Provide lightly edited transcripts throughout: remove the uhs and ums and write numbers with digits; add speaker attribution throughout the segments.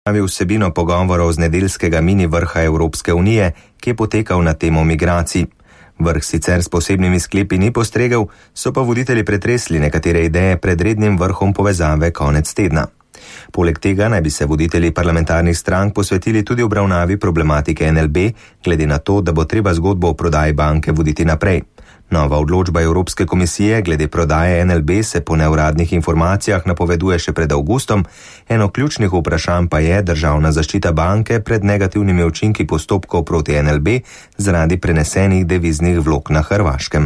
Speaker 1: vsebino pogovorov z nedeljskega mini vrha Evropske unije, ki je potekal na temo migracij. Vrh sicer s posebnimi sklepi ni postregel, so pa voditelji pretresli nekatere ideje pred rednim vrhom povezave konec tedna. Poleg tega naj bi se voditelji parlamentarnih strank posvetili tudi obravnavi problematike NLB, glede na to, da bo treba zgodbo o prodaji banke voditi naprej. Nova odločba Evropske komisije glede prodaje NLB se po neuradnih informacijah napoveduje še pred avgustom. Eno ključnih vprašanj pa je državna zaščita banke pred negativnimi učinki postopkov proti NLB zaradi prenesenih deviznih vlog na Hrvaškem.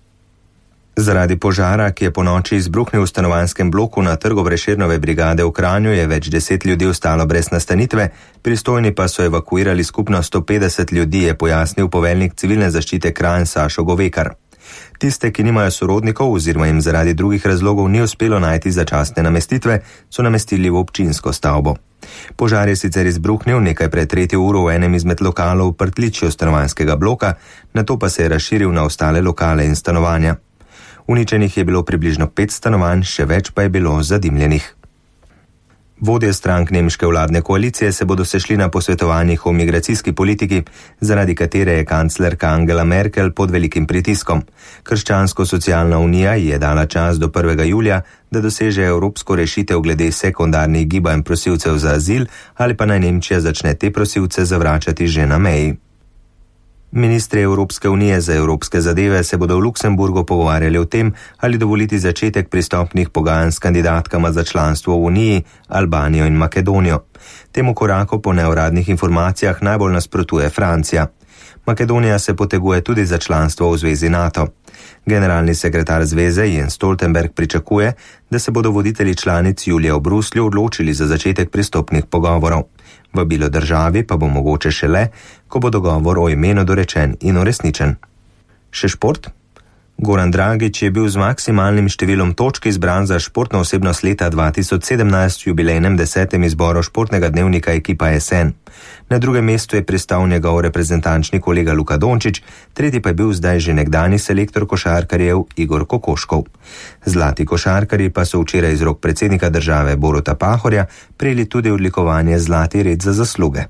Speaker 1: Zaradi požara, ki je ponoči izbruhnil v stanovanjskem bloku na trgu Prešernove brigade v Kranju, je več 10 ljudi ostalo brez nastanitve, pristojni pa so evakuirali skupno 150 ljudi, je pojasnil poveljnik civilne zaščite Kranj Sašo Govekar. Tiste, ki nimajo sorodnikov oziroma jim zaradi drugih razlogov ni uspelo najti začasne namestitve, so namestili v občinsko stavbo. Požar je sicer izbruhnil nekaj pred 3. uro v enem izmed lokalov v pritličju stanovanjskega bloka, nato pa se je razširil na ostale lokale in stanovanja. Uničenih je bilo približno 5 stanovanj, še več pa je bilo zadimljenih. Vodje strank nemške vladne koalicije se bodo sešli na posvetovanjih o migracijski politiki, zaradi katere je kanclerka Angela Merkel pod velikim pritiskom. Krščansko-socialna unija ji je dala čas do 1. julija, da doseže evropsko rešitev glede sekundarnih gibanj prosilcev za azil ali pa naj Nemčija začne te prosilce zavračati že na meji. Ministri Evropske unije za evropske zadeve se bodo v Luksemburgu pogovarjali o tem, ali dovoliti začetek pristopnih pogajanj s kandidatkama za članstvo v Uniji, Albanijo in Makedonijo. Temu koraku po neuradnih informacijah najbolj nasprotuje Francija. Makedonija se poteguje tudi za članstvo v zvezi NATO. Generalni sekretar zveze Jens Stoltenberg pričakuje, da se bodo voditelji članic julija v Bruslju odločili za začetek pristopnih pogovorov. Vabilo državi pa bo mogoče šele, ko bo dogovor o imenu dorečen in uresničen. Še šport? Goran Dragić je bil z maksimalnim številom točk izbran za športno osebnost leta 2017 v jubilejnem 10. izboru športnega dnevnika ekipa SN. Na drugem mestu je pristal njegov reprezentančni kolega Luka Dončić, tretji pa je bil zdaj že nekdani selektor košarkarjev Igor Kokoškov. Zlati košarkarji pa so včeraj iz rok predsednika države Boruta Pahorja prejeli tudi odlikovanje Zlati red za zasluge.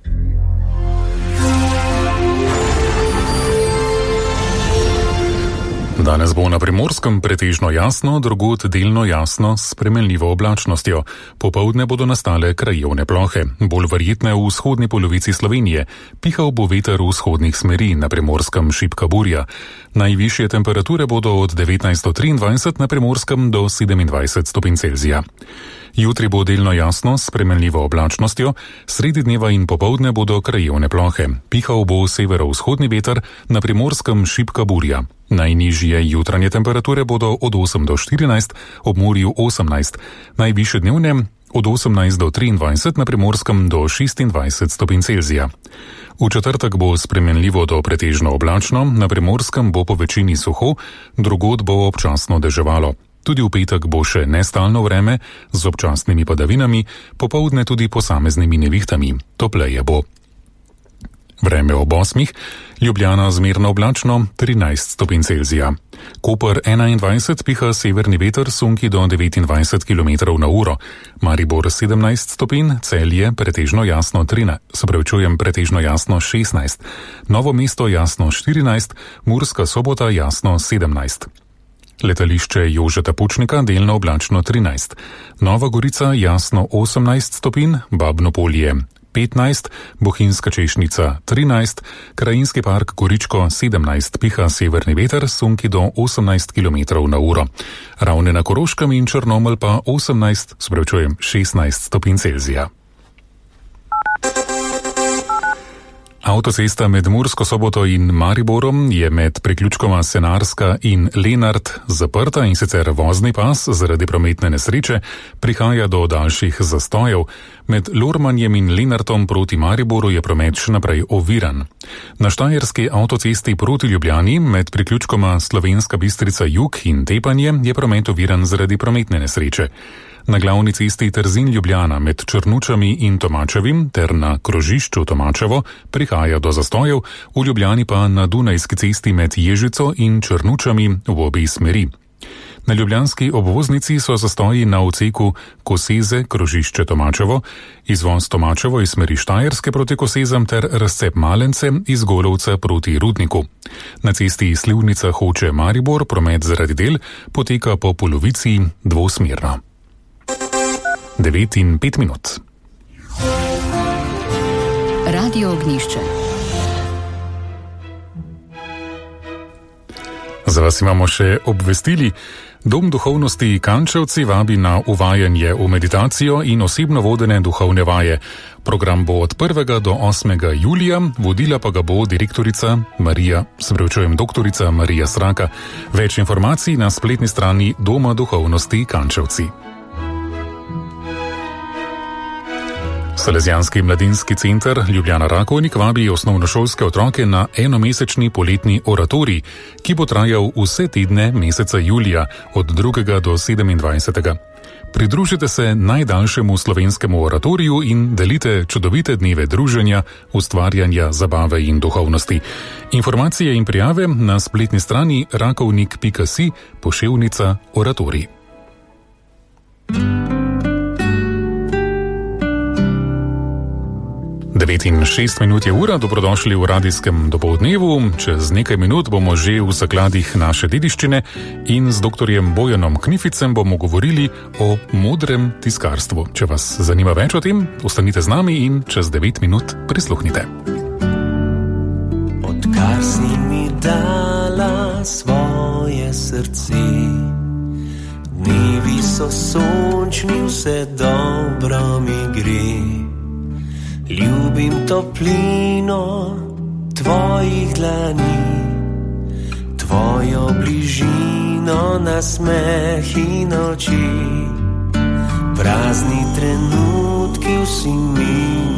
Speaker 2: Danes bo na Primorskem pretežno jasno, drugod delno jasno s spremenljivo oblačnostjo. Popoldne bodo nastale krajevne plohe, bolj verjetne v vzhodni polovici Slovenije. Pihal bo veter v vzhodnih smeri, na Primorskem šibka burja. Najvišje temperature bodo od 19-23 na Primorskem do 27 stopinj Celzija. Jutri bo delno jasno s spremenljivo oblačnostjo, sredi dneva in popoldne bodo krajevne plohe. Pihal bo severovzhodni veter, na Primorskem šibka burja. Najnižje jutranje temperature bodo od 8 do 14, ob morju 18, najvišje dnevne od 18 do 23, na Primorskem do 26 stopinj Celzija. V četrtek bo spremenljivo do pretežno oblačno, na Primorskem bo po večini suho, drugod bo občasno deževalo. Tudi v petek bo še nestalno vreme z občasnimi padavinami, popoldne tudi posameznimi nevihtami. Topleje bo. Vreme ob 8, Ljubljana zmerno oblačno, 13 stopinj Celzija. Koper 21, piha severni veter, sunki do 29 km na uro. Maribor 17 stopinj, Celje pretežno jasno pretežno jasno 16. Novo mesto jasno 14, Murska Sobota jasno 17. Letališče Jožeta Pučnika delno oblačno 13. Nova Gorica jasno 18 stopinj, Babno Polje 15, Bohinjska Češnica 13, Krajinski park Goričko 17, piha severni veter, sunki do 18 km na uro. Ravne na Koroškem in Črnomelj pa 16 stopinj Celzija. Avtocesta med Mursko Soboto in Mariborom je med priključkoma Senarska in Lenart zaprta, in sicer vozni pas zaradi prometne nesreče prihaja do daljših zastojev. Med Lormanjem in Lenartom proti Mariboru je promet še naprej oviran. Na Štajerski avtocesti proti Ljubljani med priključkoma Slovenska Bistrica Jug in Tepanje je promet oviran zaradi prometne nesreče. Na glavni cesti Trzin-Ljubljana med Črnučami in Tomačevim ter na krožišču Tomačevo prihaja do zastojev, v Ljubljani pa na Dunajski cesti med Ježico in Črnučami v obe smeri. Na ljubljanski obvoznici so zastoji na odseku Koseze-Krožišče Tomačevo, izvoz Tomačevo iz smeri Štajerske proti Kosezam ter razcep Malence iz Golovca proti Rudniku. Na cesti Slivnica-Hoče-Maribor promet zaradi del poteka po polovici dvosmerno. 9:05.
Speaker 3: Radio Ognjišče.
Speaker 2: Za vas imamo še obvestili. Dom duhovnosti Kančevci vabi na uvajanje v meditacijo in osebno vodene duhovne vaje. Program bo od 1. do 8. julija, vodila pa ga bo doktorica Marija Sraka. Več informacij na spletni strani Doma duhovnosti Kančevci. Salesijanski mladinski center Ljubljana Rakovnik vabi osnovnošolske otroke na enomesečni poletni oratorij, ki bo trajal vse tedne meseca julija od 2. do 27. Pridružite se najdaljšemu slovenskemu oratoriju in delite čudovite dneve druženja, ustvarjanja, zabave in duhovnosti. Informacije in prijave na spletni strani rakovnik.si/oratorij. 9:06 je ura, dobrodošli v radijskem dopoldnevu. Čez nekaj minut bomo že v zakladih naše dediščine in z doktorjem Bojanom Knificem bomo govorili o modrem tiskarstvu. Če vas zanima več o tem, ostanite z nami in čez 9 minut prisluhnite.
Speaker 4: Odkar si mi dala svoje srce, dnevi so sončni, vse dobro mi gre. Ljubim toplino tvojih dlani, tvojo bližino, nasmeh in oči. Prazni trenutki, vsi mi